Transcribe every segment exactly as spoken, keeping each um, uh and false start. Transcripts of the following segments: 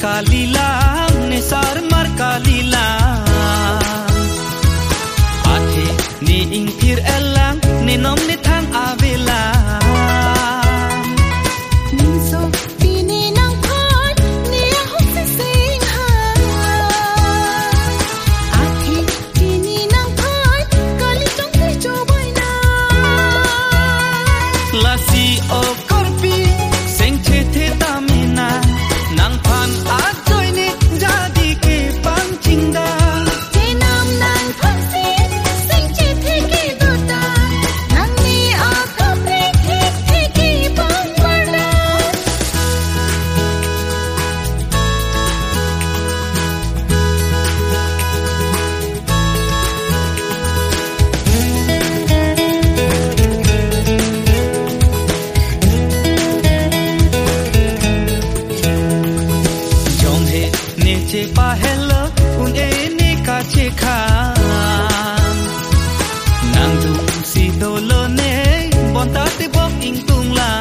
kalilang ne sarmar kalilang ate ni ingpir elang ne nom ne thang avela so pini nang khot ne hok se sing ha ate pini nang khot kali tong se jo boy na lasi o korpi seng che the tamina nang phan a joy ne jadi ke pang chingda je nam nang phan se sing che the ke do ta nang ni a ka pre the the ke pang wala jong he ne che pa hello un e ne ka che kha nang du si do lo ne bon ta te bok ing tung la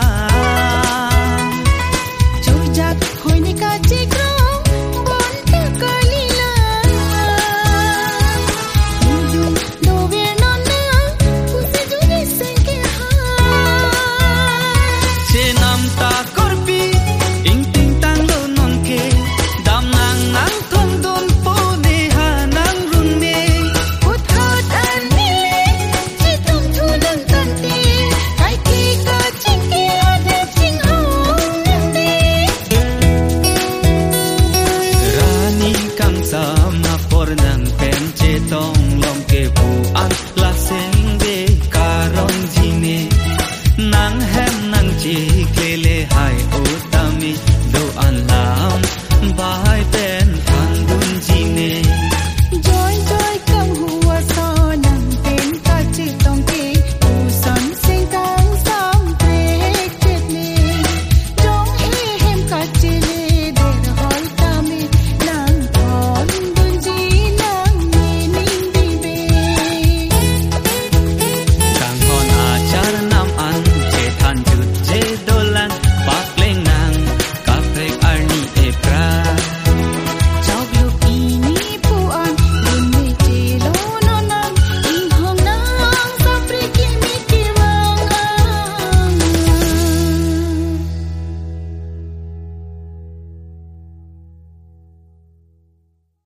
choi jak hoi ne ka che krong bon te kali la du do ve non na pu se du ne sing ke ha che nam ta korpi ing ting tang lo non ke dam nang nang thong don po ne ha nang run ne put hot an ni le chi tum thu lung tan ti kai ki ka ching ke a de ching hong nam de rani kam sam na por nang pen che tong long ke pu an la seng de karong jine nang hem nang chi klele hai o tami do an lam ba